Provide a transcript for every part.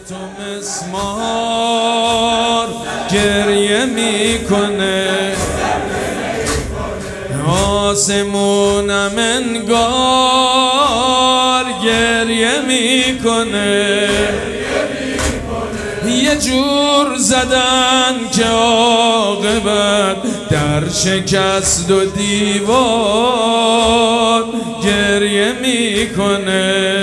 تو مسمار گریه میکنه، آسمونم انگار گریه میکنه. یه جور زدن که عاقبت در شکست و دیوار گریه میکنه.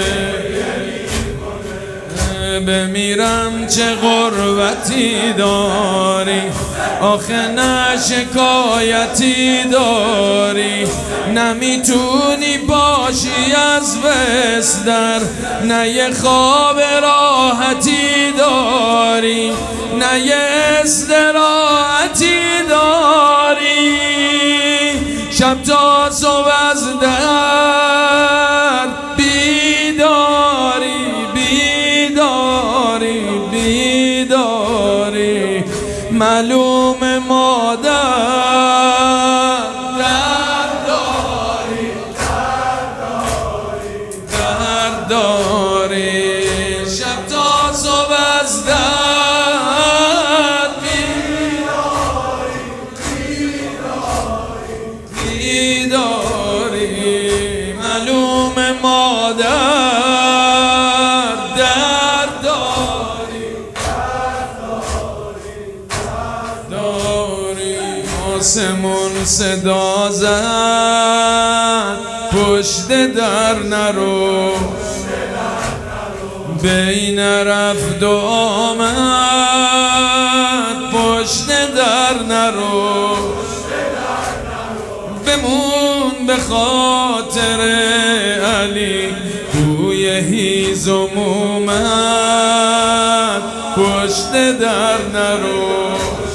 بمیرم چه غربتی داری، آخه نه شکایتی داری، نمیتونی باشی از بستر، نه یه خواب راحتی داری، نه یه استراحتی داری. شب تا صبح از در بیداری بیداری بیداری، معلوم مادر درد داری درد داری. شب تا صبح از درد بیداری بیداری، معلوم مادر آسمون صدا زد پشت در نرو، بین رفت و آمد پشت در نرو. بمون به خاطر علی بوی هیزم اومد پشت در نرو.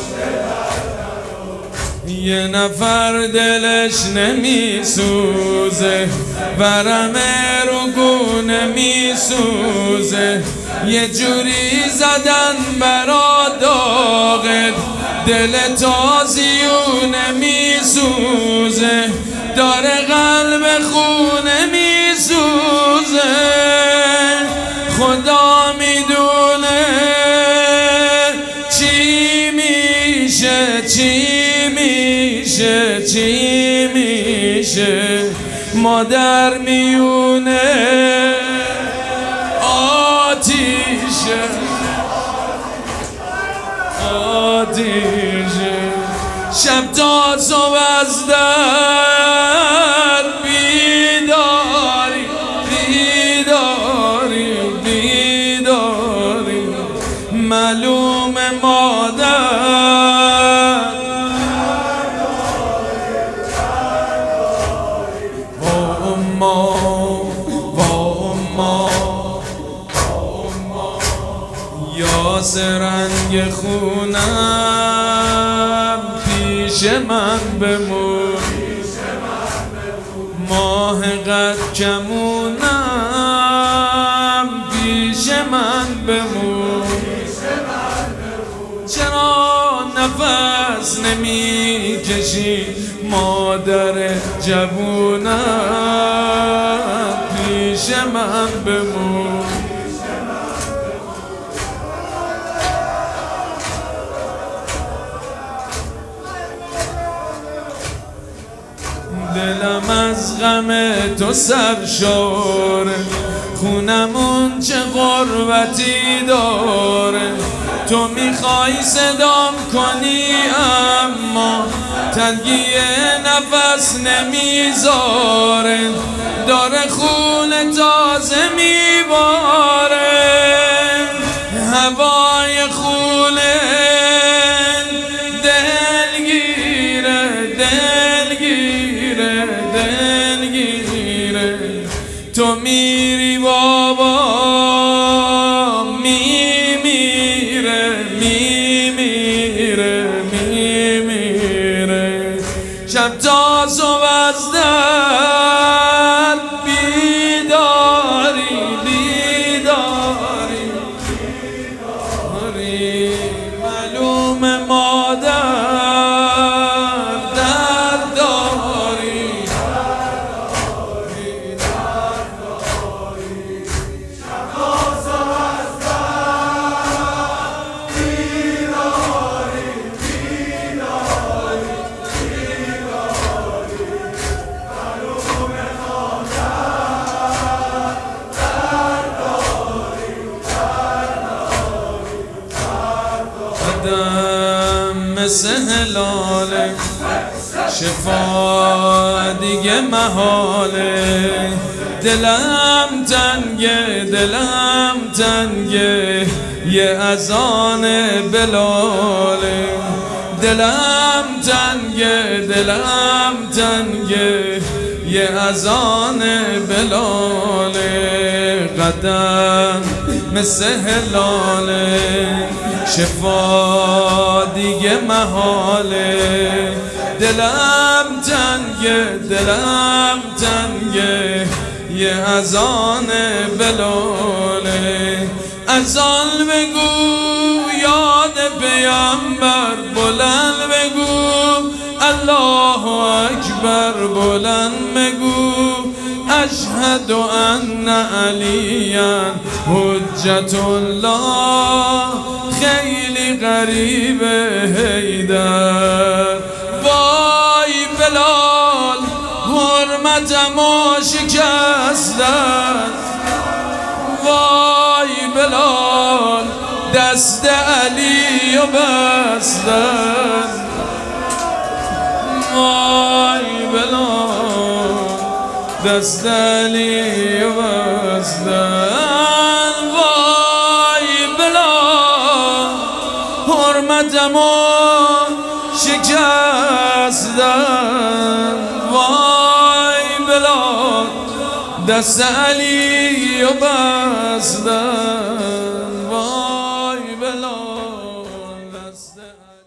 یه نفر دلش نمیسوزه، ورم رو گونه میسوزه، یه جوری زدن برا داغت دل تازیونه میسوزه، داره قلب خونه میسوزه. خدا میدونه چی میشه چی میشه، مادر میونه آتیشه آتیشه. شب تا صبح از در بیداری بیداری بیداری، معلوم مادر یاسه رنگ خونم پیش من بمون، ماه قد کمونم پیش من بمون. چرا نفس نمی کشی مادر جوونم پیش من بمون. دلم از غم تو سرشاره، خونمون چه غربتی داره. تو میخوای صدام کنی اما تنگی نفس نمیذاره، داره خون تازه میباره، هوای خونه دلگیره دلگیره دلگیره. تو میری بابا میمیره میمیره میمیره. شب تا صبح از در بیداری بیداری بیداری، معلوم مادر مثل هلاله، شفا دیگه محاله. دلم تنگه دلم تنگه یه اذان بلاله. دلم تنگه دلم تنگه یه اذان بلاله. قدم مثل هلاله، شفا دیگه محاله. دلم تنگه دلم تنگه یه اذان بلاله. اذان بگو یاد پیامبر، بلند بگو الله اکبر، بلند بگو اشهد ان علیاً حجت الله. خیلی غریبه حیدر، وای بلال حرمتمو شکستن. وای بلال دست علی و بستن. وای بلال دست علی و بستن. وای بلال حرمتمو شکستن. وای بلال دست علی و بستن. وای بلال دست علی